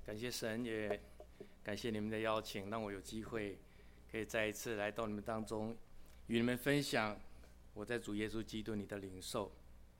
感谢神，也感谢你们的邀请，让我有机会可以再一次来到你们当中，与你们分享我在主耶稣基督里的领受。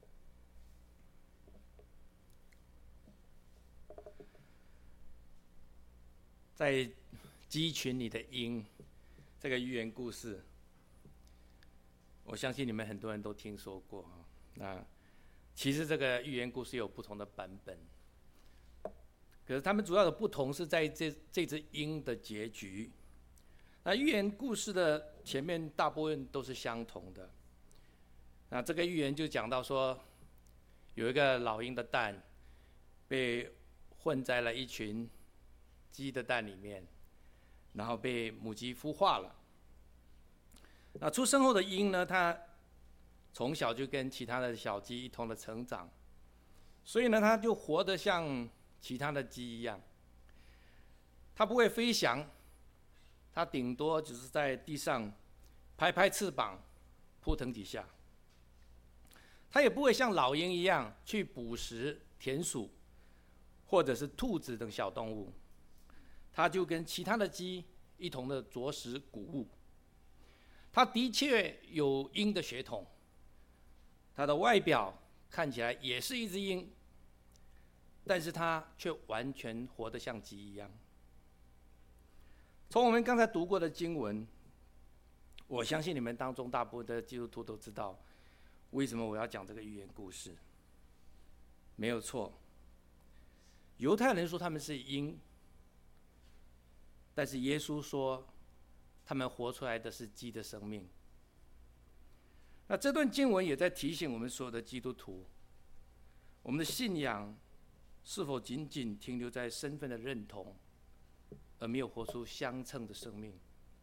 在鸡群里的鹰这个寓言故事，我相信你们很多人都听说过。那其实这个寓言故事有不同的版本，可是他们主要的不同是在这只鹰的结局。那寓言故事的前面大部分都是相同的。那这个寓言就讲到说，有一个老鹰的蛋被混在了一群鸡的蛋里面，然后被母鸡孵化了。那出生后的鹰呢，它从小就跟其他的小鸡一同的成长，所以呢，它就活得像其他的鸡一样。它不会飞翔，它顶多只是在地上拍拍翅膀，扑腾几下。它也不会像老鹰一样去捕食田鼠或者是兔子等小动物，它就跟其他的鸡一同的啄食谷物。它的确有鹰的血统，它的外表看起来也是一只鹰，但是它却完全活得像鸡一样。从我们刚才读过的经文，我相信你们当中大部分的基督徒都知道为什么我要讲这个寓言故事。没有错，犹太人说他们是鹰，但是耶稣说他们活出来的是鸡的生命。那这段经文也在提醒我们所有的基督徒，我们的信仰是否仅仅停留在身份的认同，而没有活出相称的生命。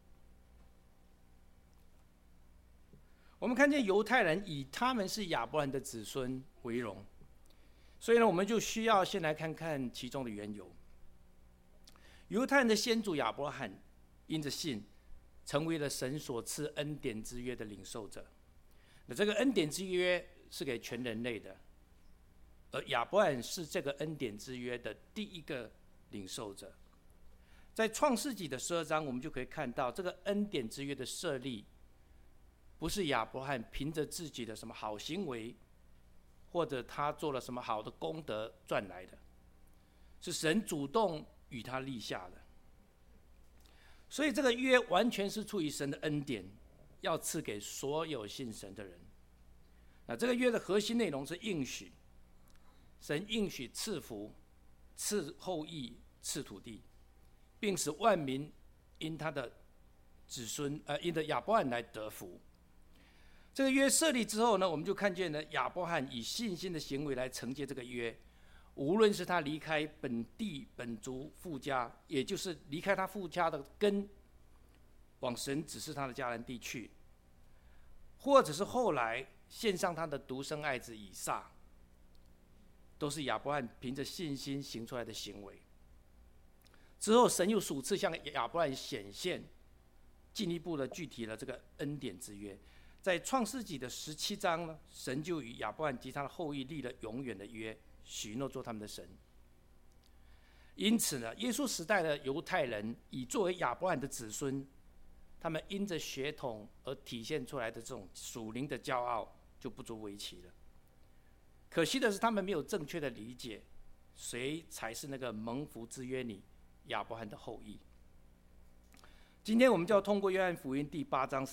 我们看见犹太人以他们是亚伯兰的子孙为荣，所以呢，我们就需要先来看看其中的缘由。犹太人的先祖亚伯拉罕因着信，成为了神所赐恩典之约的领受者。那这个恩典之约是给全人类的，而亚伯兰是这个恩典之约的第一个领受者。在创世纪的12章，我们就可以看到这个恩典之约的设立，不是亚伯拉罕凭着自己的什么好行为，或者他做了什么好的功德赚来的，是神主动与他立下的。所以这个约完全是出于神的恩典，要赐给所有信神的人。那这个约的核心内容是应许，神应许赐福、赐后裔、赐土地，并使万民因他的子孙因着亚伯兰来得福。这个约设立之后呢，我们就看见了亚伯兰以信心的行为来承接这个约。无论是他离开本地本族父家，也就是离开他父家的根，往神指示他的迦南地去，或者是后来献上他的独生爱子以撒，都是亚伯兰凭着信心行出来的行为。之后神又数次向亚伯兰显现，进一步的具体了这个恩典之约。在创世纪的17章呢，神就与亚伯兰及他的后裔立了永远的约，许诺做他们的神。因此呢，耶稣时代的犹太人以作为亚伯兰的子孙，他们因着血统而体现出来的这种属灵的骄傲就不足为奇了。可惜的是，他们没有正确的理解谁才是那个蒙福之约里亚伯兰的后裔。今天我们就要通过约翰福音第8章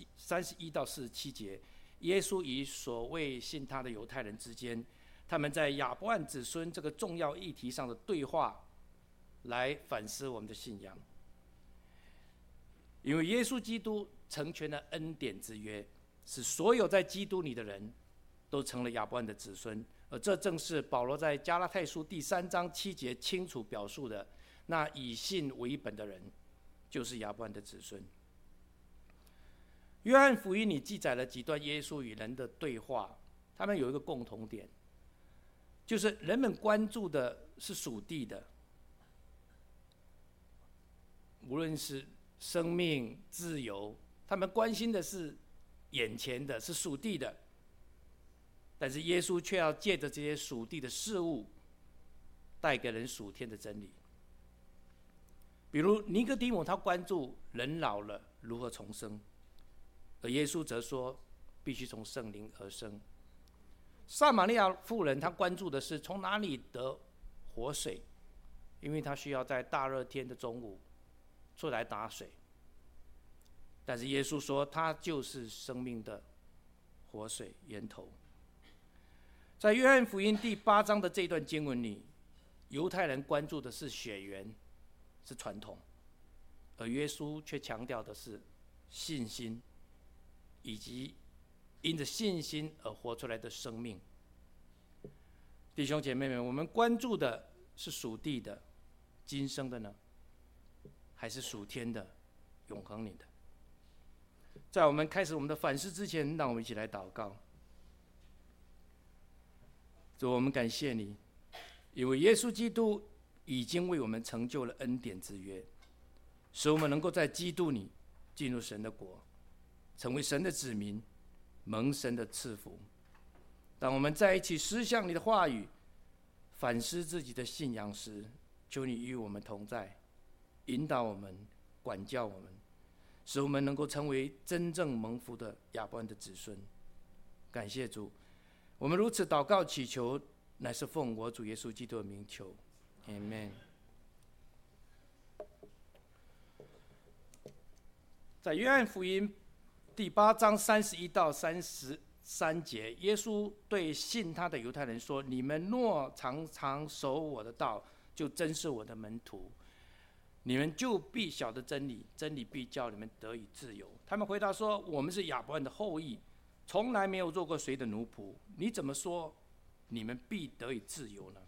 31到47节，耶稣与所谓信他的犹太人之间，他们在亚伯兰子孙这个重要议题上的对话，来反思我们的信仰。因为耶稣基督成全了恩典之约，使所有在基督里的人都成了亚伯兰的子孙，而这正是保罗在加拉太书第3章7节清楚表述的，那以信为本的人就是亚伯兰的子孙。约翰福音里记载了几段耶稣与人的对话，他们有一个共同点，就是人们关注的是属地的，无论是生命、自由，他们关心的是眼前的，是属地的。但是耶稣却要借着这些属地的事物，带给人属天的真理。 比如尼哥底母他关注人老了如何重生，而耶稣则说必须从圣灵而生。撒玛利亚妇人她关注的是从哪里得活水，因为她需要在大热天的中午出来打水。但是耶稣说他就是生命的活水源头。在约翰福音第8章的这段经文里，犹太人关注的是血缘，是传统，而耶稣却强调的是信心，以及因着信心而活出来的生命。弟兄姐妹们，我们关注的是属地的、今生的呢，还是属天的、永恒里的？在我们开始我们的反思之前，让我们一起来祷告。主，我们感谢你，因为耶稣基督已经为我们成就了恩典之约，使我们能够在基督里进入神的国，成为神的子民，蒙神的赐福。当我们在一起思想你的话语，反思自己的信仰时，求你与我们同在，引导我们，管教我们，使我们能够成为真正蒙福的亚伯兰的子孙。感谢主，我们如此祷告祈求，乃是奉我主耶稣基督的名求，阿们。在约翰福音第8章31到33节，耶稣对信他的犹太人说：“你们若常常守我的道，就真是我的门徒。你们就必晓得真理，真理必叫你们得以自由。”他们回答说：“我们是亚伯兰的后裔，从来没有做过谁的奴仆。你怎么说你们必得以自由呢？”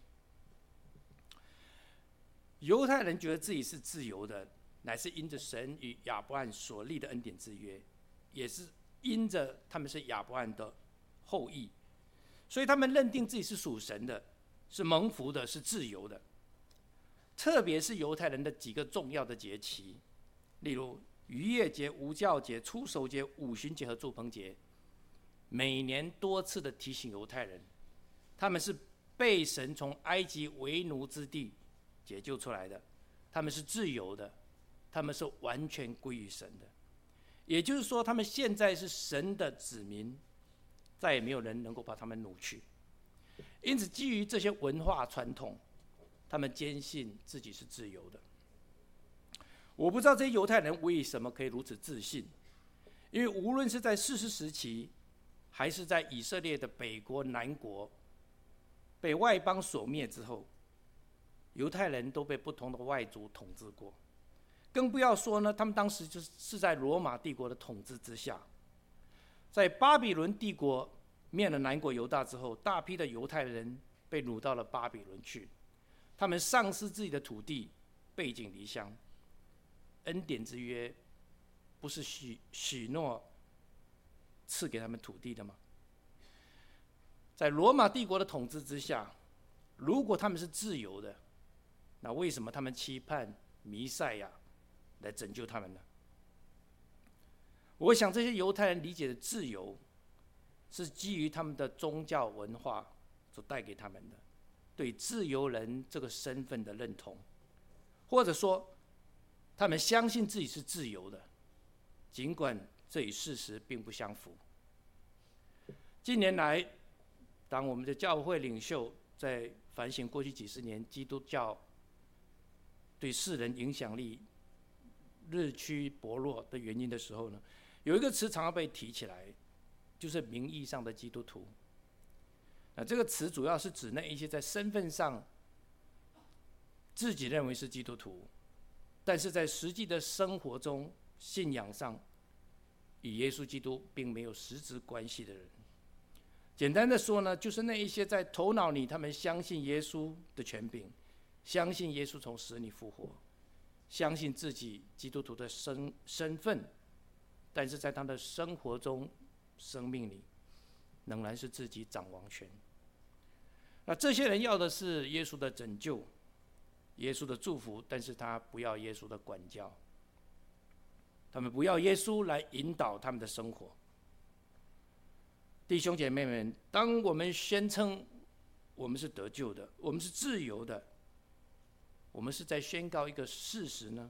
犹太人觉得自己是自由的，乃是因着神与亚伯兰所立的恩典之约，也是因着他们是亚伯兰的后裔，所以他们认定自己是属神的，是蒙福的，是自由的。特别是犹太人的几个重要的节期，例如逾越节、无酵节、初守节、五旬节和住棚节，每年多次的提醒犹太人，他们是被神从埃及为奴之地解救出来的，他们是自由的，他们是完全归于神的。也就是说，他们现在是神的子民，再也没有人能够把他们掳去。因此，基于这些文化传统，他们坚信自己是自由的。我不知道这些犹太人为什么可以如此自信，因为无论是在士师时期，还是在以色列的北国、南国被外邦所灭之后，犹太人都被不同的外族统治过。更不要说呢，他们当时就是在罗马帝国的统治之下。在巴比伦帝国灭了南国犹大之后，大批的犹太人被掳到了巴比伦去，他们丧失自己的土地，背井离乡。恩典之约不是许诺赐给他们土地的吗？在罗马帝国的统治之下，如果他们是自由的，那为什么他们期盼弥赛亚来拯救他们呢？我想这些犹太人理解的自由，是基于他们的宗教文化所带给他们的对自由人这个身份的认同，或者说他们相信自己是自由的，尽管这与事实并不相符。近年来，当我们的教会领袖在反省过去几十年基督教对世人影响力日趋薄弱的原因的时候呢，有一个词常常被提起来，就是名义上的基督徒。这个词主要是指那一些在身份上自己认为是基督徒，但是在实际的生活中、信仰上与耶稣基督并没有实质关系的人。简单的说呢，就是那一些在头脑里他们相信耶稣的权柄，相信耶稣从死里复活，相信自己基督徒的身份，但是在他的生活中、生命里，仍然是自己掌王权。那这些人要的是耶稣的拯救，耶稣的祝福，但是他不要耶稣的管教，他们不要耶稣来引导他们的生活。弟兄姐妹们，当我们宣称我们是得救的，我们是自由的， 我们是在宣告一个事实呢？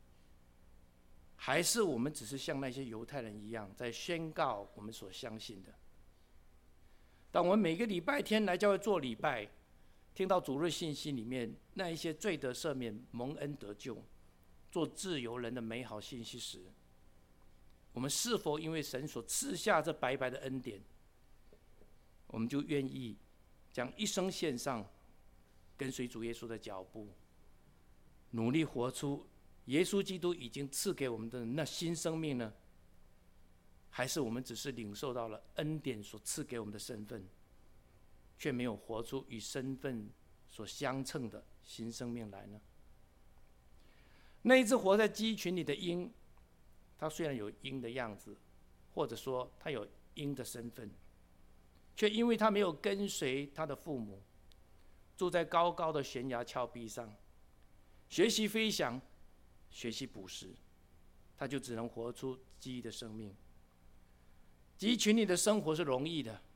还是我们只是像那些犹太人一样，在宣告我们所相信的？当我们每个礼拜天来教会做礼拜，听到主日信息里面那一些罪得赦免、蒙恩得救、做自由人的美好信息时，我们是否因为神所赐下这白白的恩典，我们就愿意将一生献上，跟随主耶稣的脚步，努力活出耶稣基督已经赐给我们的那新生命呢？还是我们只是领受到了恩典所赐给我们的身份，却没有活出与身份所相称的新生命来呢？那一只活在鸡群里的鹰，它虽然有鹰的样子，或者说它有鹰的身份，却因为它没有跟随它的父母，住在高高的悬崖峭壁上，学习飞翔，学习捕食，它就只能活出鸡的生命。鸡群里的生活是容易的，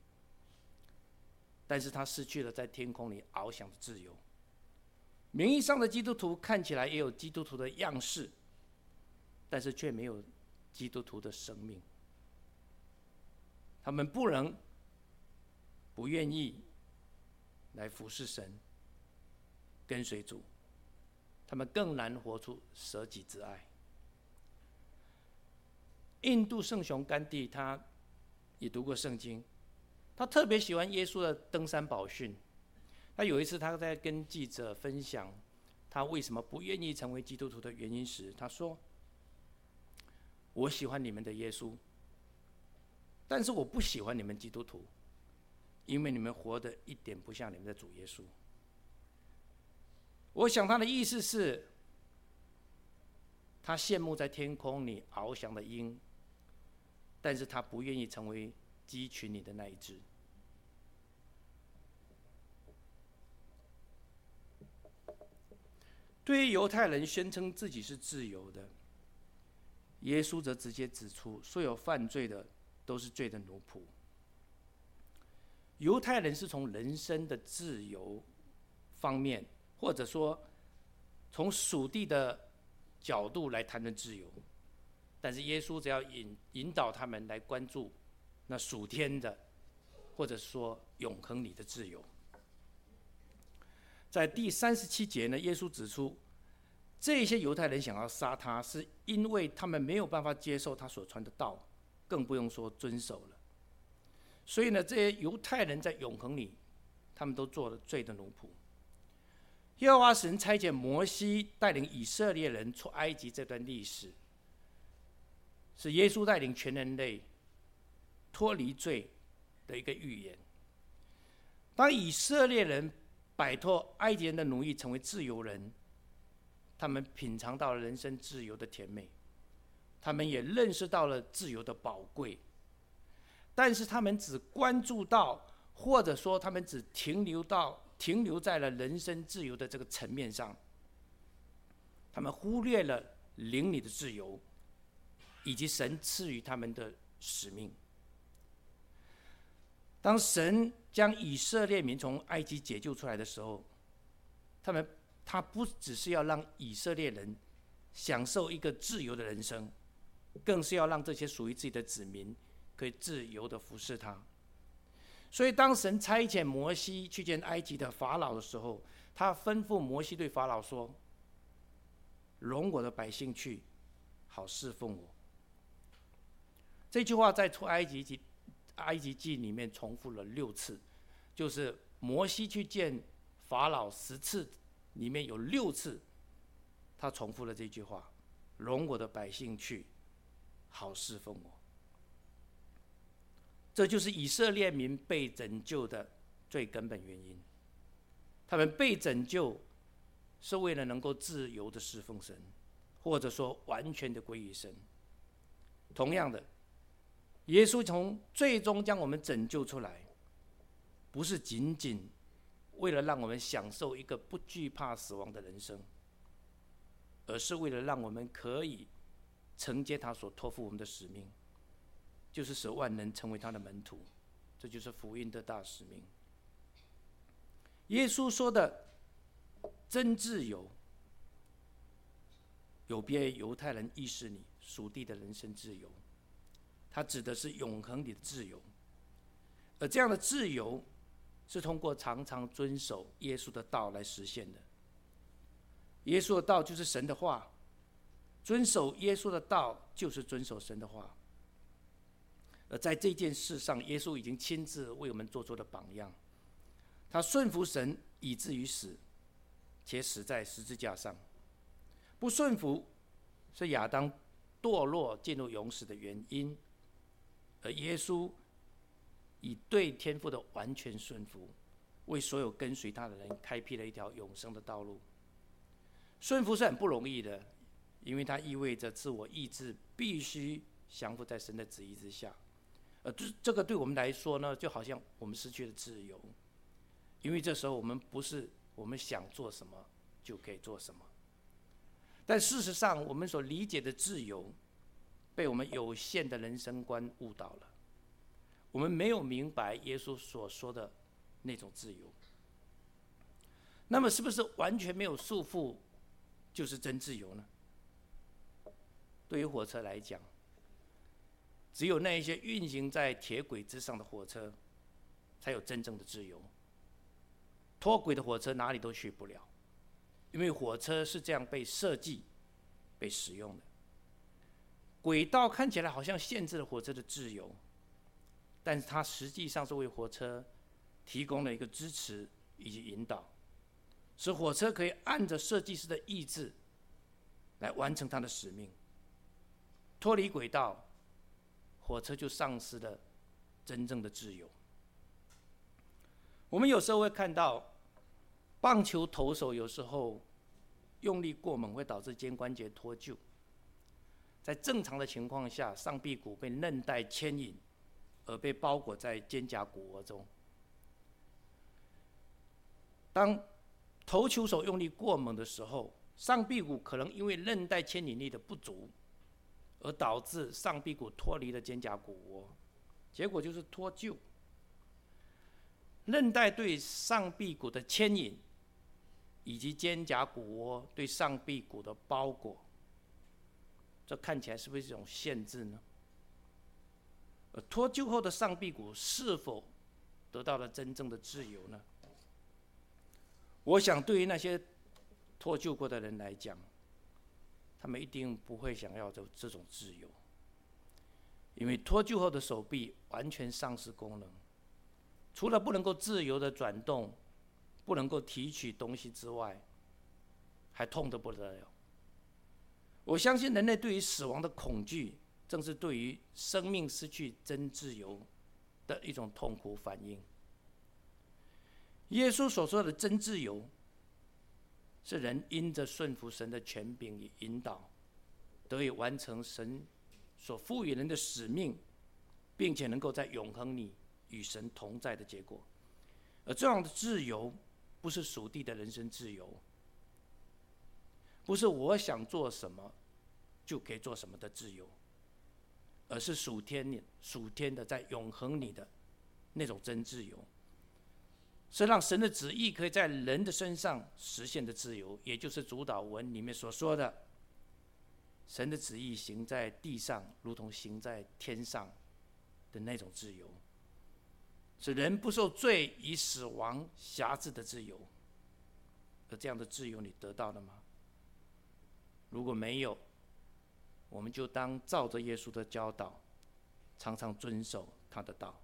但是它失去了在天空里翱翔的自由。名义上的基督徒看起来也有基督徒的样式，但是却没有基督徒的生命。他们不能不愿意来服侍神，跟随主，他们更难活出舍己之爱。印度圣雄甘地他也读过圣经，他特别喜欢耶稣的登山宝训。他有一次他在跟记者分享他为什么不愿意成为基督徒的原因时，他说：我喜欢你们的耶稣，但是我不喜欢你们基督徒，因为你们活得一点不像你们的主耶稣。我想他的意思是，他羡慕在天空里翱翔的鹰，但是他不愿意成为鸡群里的那一只。对于犹太人宣称自己是自由的，耶稣则直接指出，所有犯罪的都是罪的奴仆。犹太人是从人生的自由方面，或者说从属地的角度来谈论自由，但是耶稣只要引导他们来关注那属天的，或者说永恒里的自由。在第37节呢，耶稣指出，这些犹太人想要杀他，是因为他们没有办法接受他所传的道，更不用说遵守了。所以呢，这些犹太人在永恒里，他们都做了罪的奴仆。耶和华神差遣摩西带领以色列人出埃及这段历史，是耶稣带领全人类脱离罪的一个预言。当以色列人摆脱埃及人的奴役，成为自由人，他们品尝到了人生自由的甜美，他们也认识到了自由的宝贵。但是他们只关注到，或者说他们只停留在了人生自由的这个层面上，他们忽略了灵里的自由，以及神赐予他们的使命。当神将以色列民从埃及解救出来的时候，他不只是要让以色列人享受一个自由的人生，更是要让这些属于自己的子民可以自由的服侍他。所以当神差遣摩西去见埃及的法老的时候，他吩咐摩西对法老说：容我的百姓去，好侍奉我。这句话在出埃及记里面重复了6次，就是摩西去见法老10次里面有6次他重复了这句话：容我的百姓去，好侍奉我。这就是以色列民被拯救的最根本原因。他们被拯救是为了能够自由的侍奉神，或者说完全的归于神。同样的，耶稣从最终将我们拯救出来，不是仅仅为了让我们享受一个不惧怕死亡的人生，而是为了让我们可以承接他所托付我们的使命，就是使万人成为他的门徒。这就是福音的大使命。耶稣说的真自由有别于犹太人意识里属地的人身自由，它指的是永恒里的自由。而这样的自由是通过常常遵守耶稣的道来实现的。耶稣的道就是神的话，遵守耶稣的道就是遵守神的话。而在这件事上，耶稣已经亲自为我们做出了榜样。他顺服神以至于死，且死在十字架上。不顺服是亚当堕落进入永死的原因，而耶稣以对天父的完全顺服，为所有跟随他的人开辟了一条永生的道路。顺服是很不容易的，因为它意味着自我意志必须降服在神的旨意之下。这个对我们来说呢，就好像我们失去了自由，因为这时候我们不是我们想做什么就可以做什么。但事实上，我们所理解的自由，被我们有限的人生观误导了。我们没有明白耶稣所说的那种自由。那么，是不是完全没有束缚就是真自由呢？对于火车来讲，只有那一些运行在铁轨之上的火车，才有真正的自由。脱轨的火车哪里都去不了，因为火车是这样被设计、被使用的。轨道看起来好像限制了火车的自由，但是它实际上是为火车提供了一个支持以及引导，使火车可以按着设计师的意志来完成它的使命。脱离轨道，火车就丧失了真正的自由。我们有时候会看到，棒球投手有时候用力过猛会导致肩关节脱臼。在正常的情况下，上臂骨被韧带牵引，而被包裹在肩胛骨窝中。当投球手用力过猛的时候，上臂骨可能因为韧带牵引力的不足，而导致上臂骨脱离了肩胛骨窝，结果就是脱臼。韧带对上臂骨的牵引，以及肩胛骨窝对上臂骨的包裹，这看起来是不是一种限制呢？而脱臼后的上臂骨是否得到了真正的自由呢？我想，对于那些脱臼过的人来讲，他们一定不会想要这种自由，因为脱臼后的手臂完全丧失功能，除了不能够自由的转动，不能够提取东西之外，还痛得不得了。我相信人类对于死亡的恐惧，正是对于生命失去真自由的一种痛苦反应。耶稣所说的真自由，是人因着顺服神的权柄与引导，得以完成神所赋予人的使命，并且能够在永恒里与神同在的结果。而这样的自由，不是属地的人生自由，不是我想做什么就可以做什么的自由，而是属天的在永恒里的那种真自由，是让神的旨意可以在人的身上实现的自由，也就是主祷文里面所说的，神的旨意行在地上，如同行在天上的那种自由，是人不受罪与死亡辖制的自由。而这样的自由你得到了吗？如果没有，我们就当照着耶稣的教导，常常遵守他的道。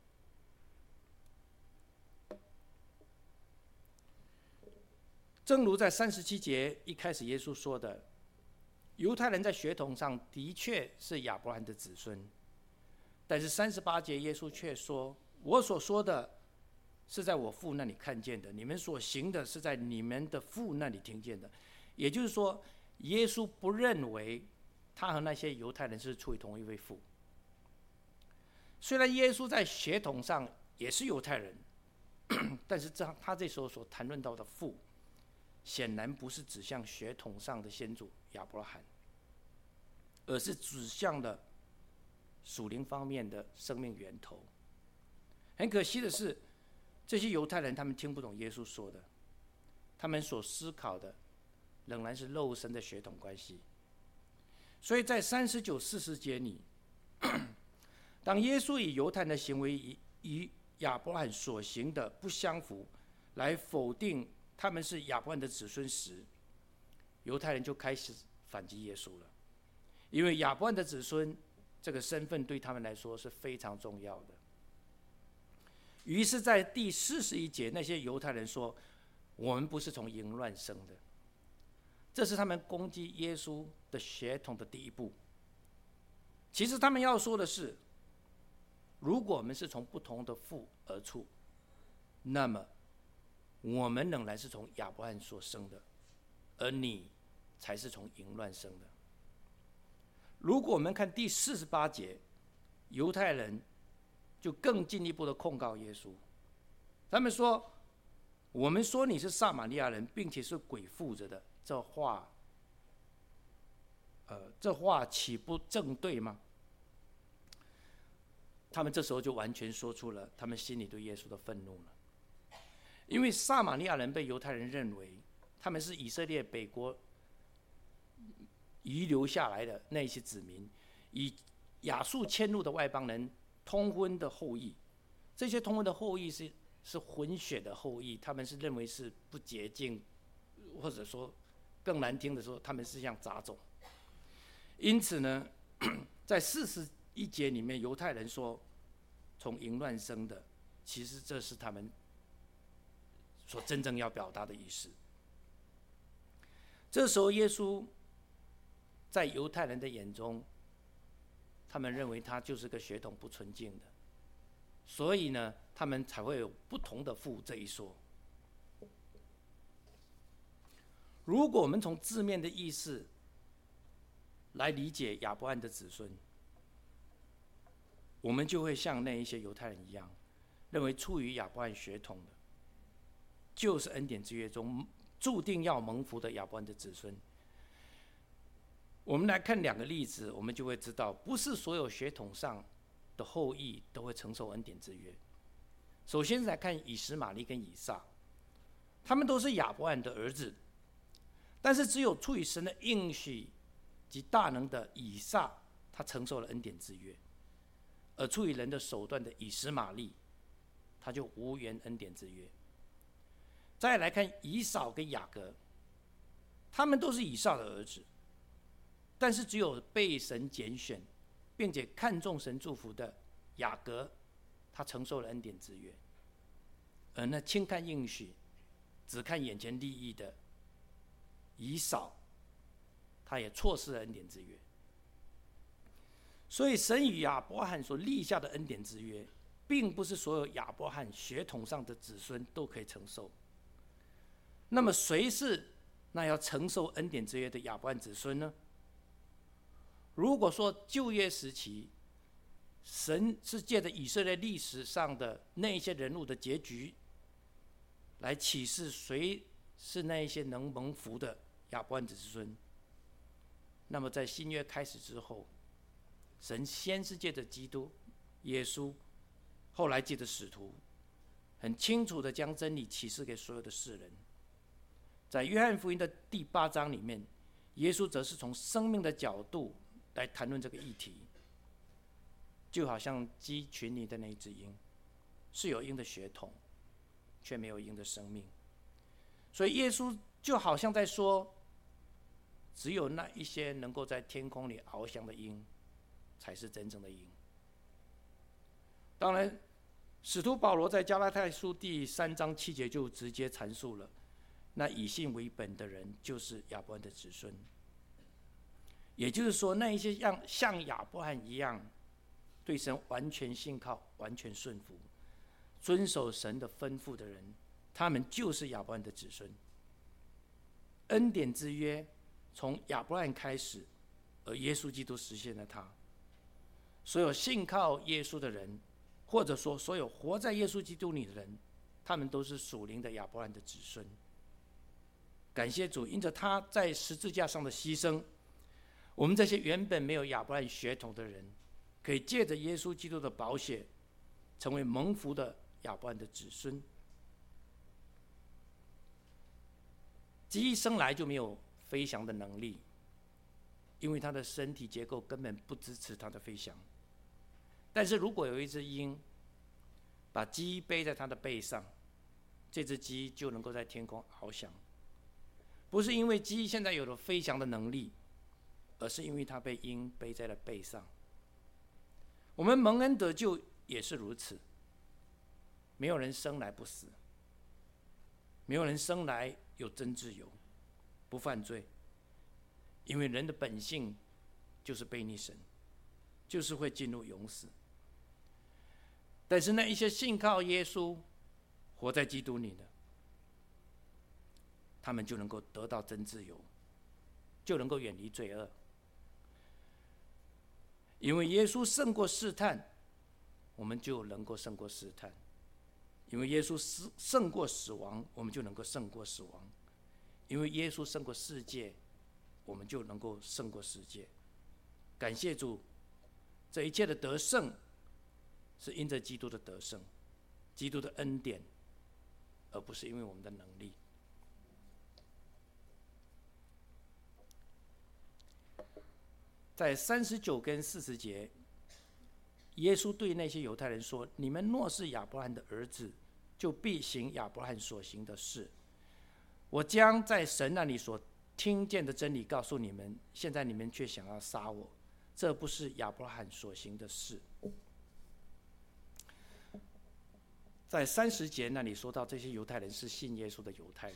正如在37节一开始耶稣说的，犹太人在血统上的确是亚伯兰的子孙，但是38节耶稣却说，我所说的是在我父那里看见的，你们所行的是在你们的父那里听见的。也就是说，耶稣不认为他和那些犹太人是出于同一位父。虽然耶稣在血统上也是犹太人，但是他这时候所谈论到的父，显然不是指向血统上的先祖亚伯拉罕，而是指向了属灵方面的生命源头。很可惜的是，这些犹太人他们听不懂耶稣说的， 他们所思考的仍然是肉身的血统关系。所以在39、40节里，当耶稣以犹太人的行为与亚伯拉罕所行的不相符，来否定他们是亚伯拉罕的子孙时，犹太人就开始反击耶稣了。因为亚伯拉罕的子孙这个身份对他们来说是非常重要的。于是，在第41节，那些犹太人说：“我们不是从淫乱生的。”这是他们攻击耶稣的血统的第一步。其实他们要说的是，如果我们是从不同的父而出，那么我们仍然是从亚伯拉罕所生的，而你才是从淫乱生的。如果我们看第48节，犹太人就更进一步的控告耶稣，他们说：“我们说你是撒玛利亚人，并且是鬼附着的，这话岂不正对吗？”他们这时候就完全说出了他们心里对耶稣的愤怒了。因为撒玛利亚人被犹太人认为他们是以色列北国遗留下来的那些子民，以亚述迁入的外邦人通婚的后裔。这些通婚的后裔是混血的后裔，他们是认为是不洁净，或者说更难听的说，他们是像杂种。因此呢，在41节里面，犹太人说从淫乱生的，其实这是他们所真正要表达的意思。这时候耶稣在犹太人的眼中，他们认为他就是个血统不纯净的，所以呢，他们才会有不同的父这一说。如果我们从字面的意思来理解亚伯拉罕的子孙，我们就会像那一些犹太人一样，认为出于亚伯拉罕血统的，就是恩典之约中注定要蒙福的亚伯拉罕的子孙。我们来看2个例子，我们就会知道，不是所有血统上的后裔都会承受恩典之约。首先来看以实玛利跟以撒，他们都是亚伯拉罕的儿子，但是只有出于神的应许及大能的以撒，他承受了恩典之约；而出于人的手段的以实玛利，他就无缘恩典之约。再来看以扫跟雅各，他们都是以撒的儿子，但是只有被神拣选并且看重神祝福的雅各，他承受了恩典之约；而那轻看应许只看眼前利益的以扫，他也错失了恩典之约。所以神与亚伯拉罕所立下的恩典之约，并不是所有亚伯拉罕血统上的子孙都可以承受。那么谁是那要承受恩典之约的亚伯拉罕子孙呢？如果说旧约时期神是借着以色列历史上的那一些人物的结局来启示谁是那一些能蒙福的亚伯拉罕子孙，那么在新约开始之后，神先是借着基督耶稣，后来借着使徒，很清楚的将真理启示给所有的世人。在约翰福音的第8章里面，耶稣则是从生命的角度来谈论这个议题，就好像鸡群里的那只鹰，是有鹰的血统，却没有鹰的生命。所以耶稣就好像在说，只有那一些能够在天空里翱翔的鹰，才是真正的鹰。当然，使徒保罗在加拉太书第3章7节就直接阐述了，那以信为本的人就是亚伯拉罕的子孙。也就是说，那一些像亚伯拉罕一样对神完全信靠、完全顺服、遵守神的吩咐的人，他们就是亚伯拉罕的子孙。恩典之约从亚伯拉罕开始，而耶稣基督实现了它。所有信靠耶稣的人，或者说所有活在耶稣基督里的人，他们都是属灵的亚伯拉罕的子孙。感谢主，因着他在十字架上的牺牲，我们这些原本没有亚伯拉罕血统的人，可以借着耶稣基督的宝血，成为蒙福的亚伯拉罕的子孙。 鸡生来就没有飞翔的能力，因为它的身体结构根本不支持它的飞翔。但是如果有一只鹰把鸡背在它的背上，这只鸡就能够在天空翱翔，不是因为鸡现在有了飞翔的能力，而是因为它被鹰背在了背上。我们蒙恩得救也是如此，没有人生来不死，没有人生来有真自由，不犯罪，因为人的本性就是悖逆神，就是会进入永死。但是那一些信靠耶稣、活在基督里的，他们就能够得到真自由，就能够远离罪恶。因为耶稣胜过试探，我们就能够胜过试探；因为耶稣胜过死亡，我们就能够胜过死亡；因为耶稣胜过世界，我们就能够胜过世界。感谢主，这一切的得胜是因着基督的得胜，基督的恩典，而不是因为我们的能力。在39跟40节，耶稣对那些犹太人说：“你们若是亚伯拉罕的儿子，就必行亚伯拉罕所行的事。我将在神那里所听见的真理告诉你们，现在你们却想要杀我，这不是亚伯拉罕所行的事。”在30节那里说到，这些犹太人是信耶稣的犹太人。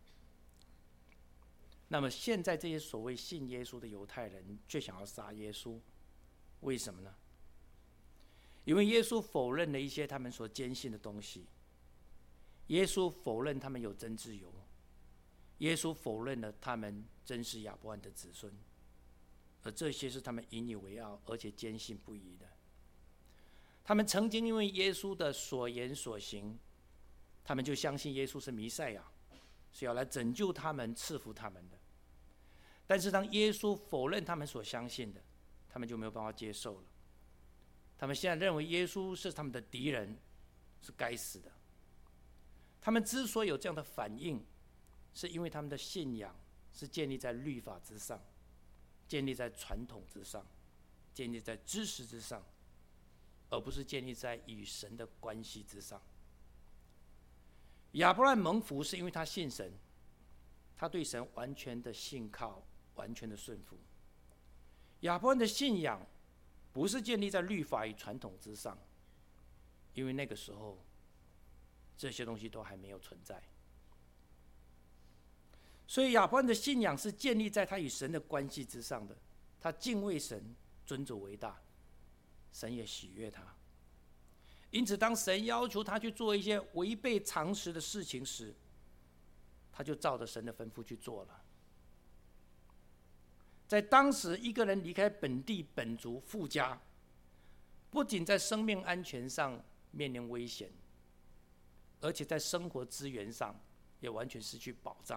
那么现在这些所谓信耶稣的犹太人却想要杀耶稣，为什么呢？因为耶稣否认了一些他们所坚信的东西，耶稣否认他们有真自由，耶稣否认了他们真是亚伯拉罕的子孙，而这些是他们引以为傲而且坚信不疑的。他们曾经因为耶稣的所言所行，他们就相信耶稣是弥赛亚，是要来拯救他们、赐福他们的。但是当耶稣否认他们所相信的，他们就没有办法接受了。他们现在认为耶稣是他们的敌人，是该死的。他们之所以有这样的反应，是因为他们的信仰是建立在律法之上，建立在传统之上，建立在知识之上，而不是建立在与神的关系之上。亚伯拉罕蒙福是因为他信神，他对神完全的信靠，完全的顺服。亚伯拉罕的信仰不是建立在律法与传统之上，因为那个时候这些东西都还没有存在。所以亚伯拉罕的信仰是建立在他与神的关系之上的，他敬畏神，尊主为大，神也喜悦他。因此当神要求他去做一些违背常识的事情时，他就照着神的吩咐去做了。在当时，一个人离开本地本族父家，不仅在生命安全上面临危险，而且在生活资源上也完全失去保障。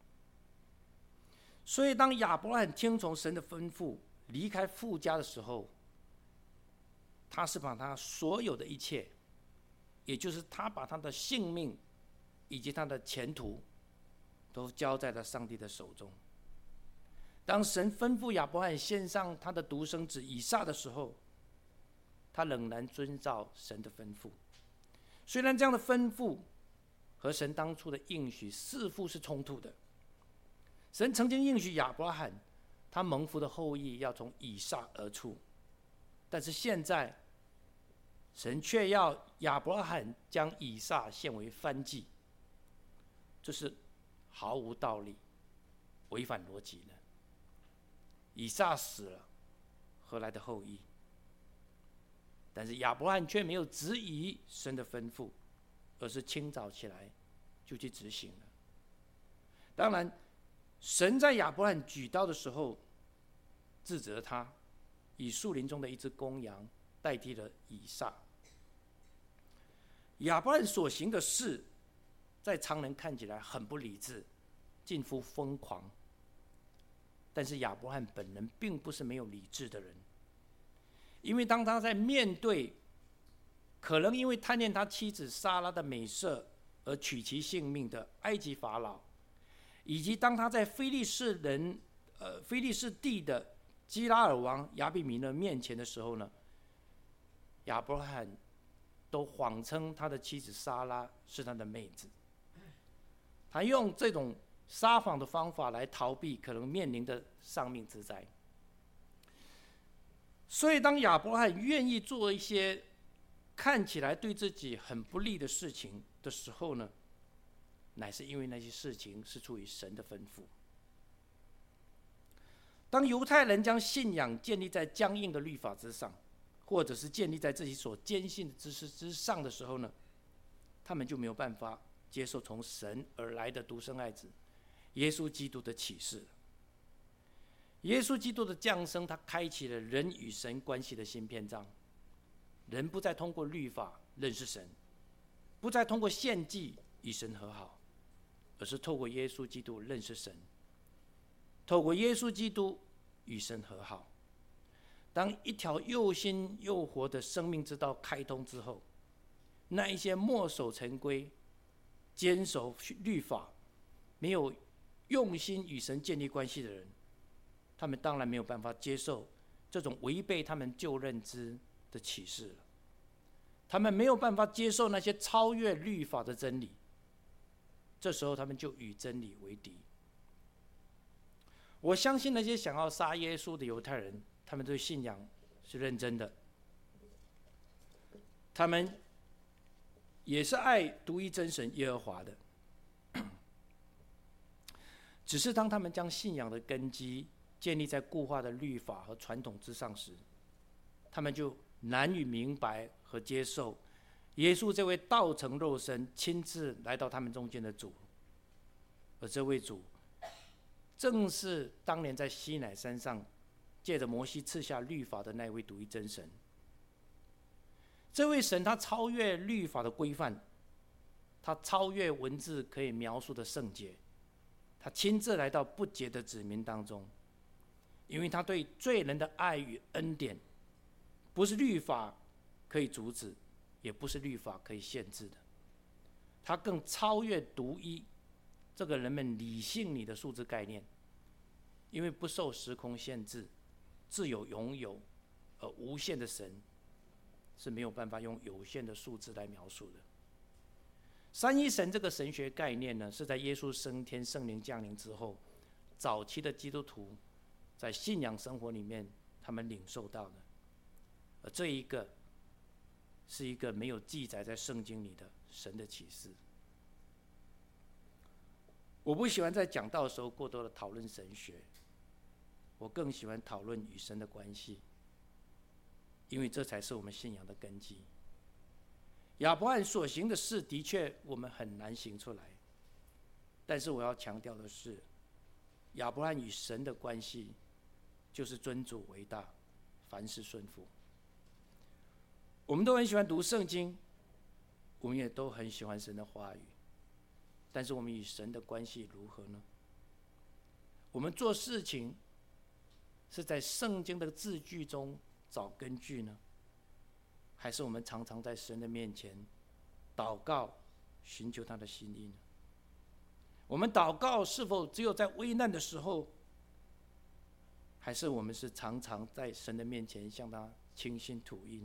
所以当亚伯拉罕听从神的吩咐离开父家的时候，他是把他所有的一切，也就是他把他的性命以及他的前途都交在了上帝的手中。当神吩咐亚伯拉罕献上他的独生子以撒的时候，他仍然遵照神的吩咐。虽然这样的吩咐和神当初的应许似乎是冲突的，神曾经应许亚伯拉罕他蒙福的后裔要从以撒而出，但是现在神却要亚伯拉罕将以撒献为燔祭，这是毫无道理，违反逻辑的。以撒死了，何来的后裔？但是亚伯拉罕却没有质疑神的吩咐，而是清早起来就去执行了。当然，神在亚伯拉罕举刀的时候制止了他，以树林中的一只公羊代替了以撒。亚伯拉罕所行的事，在常人看起来很不理智，近乎疯狂。但是亚伯拉罕本人并不是没有理智的人，因为当他在面对可能因为贪恋他妻子撒拉的美色而取其性命的埃及法老， 以及当他在非利士地的基拉尔王亚比米勒面前的时候呢，亚伯拉罕都谎称他的妻子撒拉是他的妹子。他用这种撒谎的方法来逃避可能面临的丧命之灾。所以当亚伯拉罕愿意做一些看起来对自己很不利的事情的时候呢，乃是因为那些事情是出于神的吩咐。当犹太人将信仰建立在僵硬的律法之上，或者是建立在自己所坚信的知识之上的时候呢，他们就没有办法接受从神而来的独生爱子耶稣基督的启示。耶稣基督的降生，他开启了人与神关系的新篇章。人不再通过律法认识神，不再通过献祭与神和好，而是透过耶稣基督认识神，透过耶稣基督与神和好。当一条又新又活的生命之道开通之后，那一些墨守成规、坚守律法、没有用心与神建立关系的人，他们当然没有办法接受这种违背他们旧认知的启示了。他们没有办法接受那些超越律法的真理，这时候他们就与真理为敌。我相信那些想要杀耶稣的犹太人，他们对信仰是认真的，他们也是爱独一真神耶和华的。只是当他们将信仰的根基建立在固化的律法和传统之上时，他们就难以明白和接受耶稣这位道成肉身亲自来到他们中间的主。而这位主正是当年在西乃山上借着摩西赐下律法的那位独一真神。这位神他超越律法的规范，他超越文字可以描述的圣洁，他亲自来到不洁的子民当中，因为他对罪人的爱与恩典不是律法可以阻止，也不是律法可以限制的。他更超越独一这个人们理性里的数字概念，因为不受时空限制，自有拥有而无限的神是没有办法用有限的数字来描述的。三一神这个神学概念呢，是在耶稣升天、圣灵降临之后，早期的基督徒在信仰生活里面他们领受到的。而这一个是一个没有记载在圣经里的神的启示。我不喜欢在讲道的时候过多的讨论神学，我更喜欢讨论与神的关系，因为这才是我们信仰的根基。亚伯拉罕所行的事的确我们很难行出来，但是我要强调的是，亚伯拉罕与神的关系就是尊主为大，凡事顺服。我们都很喜欢读圣经，我们也都很喜欢神的话语，但是我们与神的关系如何呢？我们做事情是在圣经的字句中找根据呢，还是我们常常在神的面前祷告，寻求他的心意呢？我们祷告是否只有在危难的时候，还是我们是常常在神的面前向他倾心吐意呢？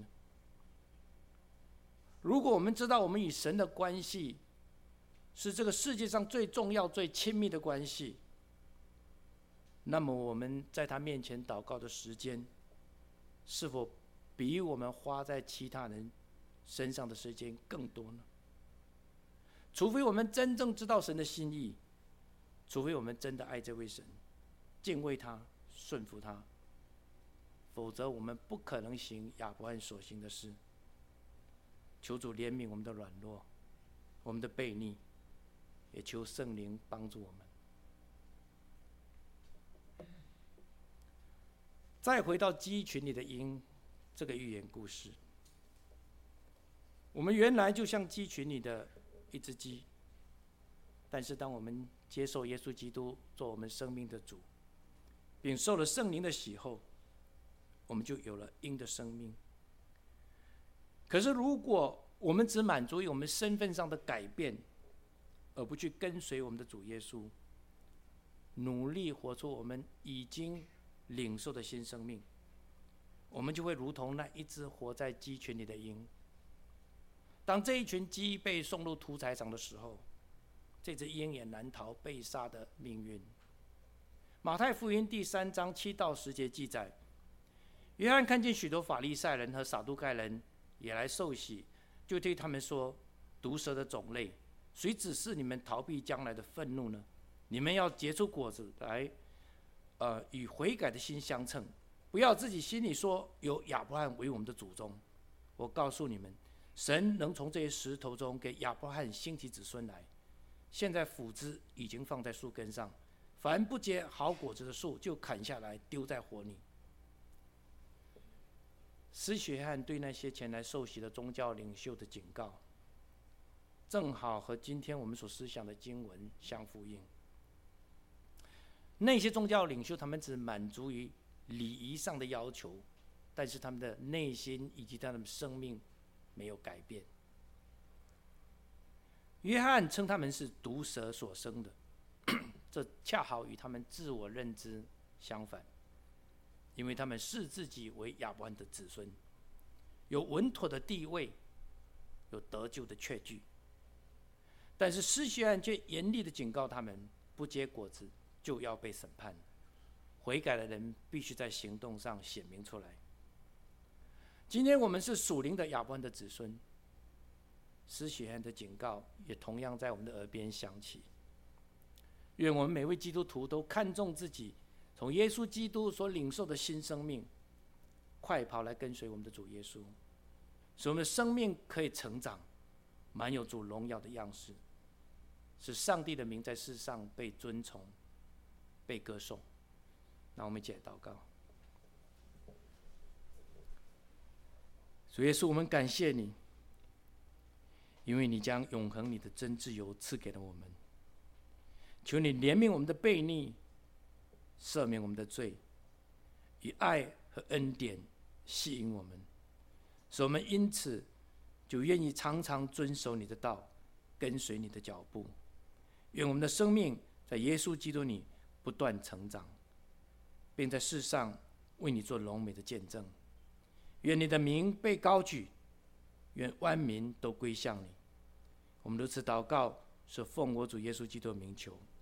如果我们知道我们与神的关系是这个世界上最重要、最亲密的关系，那么我们在他面前祷告的时间，是否比我们花在其他人身上的时间更多呢？除非我们真正知道神的心意，除非我们真的爱这位神，敬畏他，顺服他，否则我们不可能行亚伯拉罕所行的事。求主怜悯我们的软弱，我们的悖逆，也求圣灵帮助我们。再回到鸡群里的鹰这个寓言故事，我们原来就像鸡群里的一只鸡，但是当我们接受耶稣基督做我们生命的主，并受了圣灵的洗后，我们就有了鹰的生命。可是如果我们只满足于我们身份上的改变，而不去跟随我们的主耶稣， 努力活出我们已经领受的新生命，我们就会如同那一只活在鸡群里的鹰。当这一群鸡被送入屠宰场的时候，这只鹰也难逃被杀的命运。马太福音第3章7到10节记载，约翰看见许多法利赛人和撒都该人也来受洗，就对他们说：毒蛇的种类，谁指示你们逃避将来的愤怒呢？你们要结出果子来，与悔改的心相称，不要自己心里说有亚伯拉罕为我们的祖宗。我告诉你们，神能从这些石头中给亚伯拉罕兴起子孙来。现在斧子已经放在树根上，凡不结好果子的树就砍下来丢在火里。施洗约翰对那些前来受洗的宗教领袖的警告，正好和今天我们所思想的经文相呼应。那些宗教领袖，他们只满足于礼仪上的要求，但是他们的内心以及他们的生命没有改变。约翰称他们是毒蛇所生的，这恰好与他们自我认知相反，因为他们视自己为亚伯拉罕的子孙，有稳妥的地位，有得救的确据。但是施洗约翰却严厉的警告他们，不结果子就要被审判，悔改的人必须在行动上显明出来。今天我们是属灵的亚伯拉罕的子孙，施洗约翰的警告也同样在我们的耳边响起。愿我们每位基督徒都看重自己从耶稣基督所领受的新生命，快跑来跟随我们的主耶稣，使我们的生命可以成长，满有主荣耀的样式，使上帝的名在世上被尊崇、被歌颂。那我们一起来祷告。主耶稣，我们感谢你，因为你将永恒你的真自由赐给了我们。求你怜悯我们的悖逆，赦免我们的罪，以爱和恩典吸引我们，使我们因此就愿意常常遵守你的道，跟随你的脚步。愿我们的生命在耶稣基督里不断成长，并在世上为你做荣美的见证。愿你的名被高举，愿万民都归向你。我们如此祷告，是奉我主耶稣基督的名求。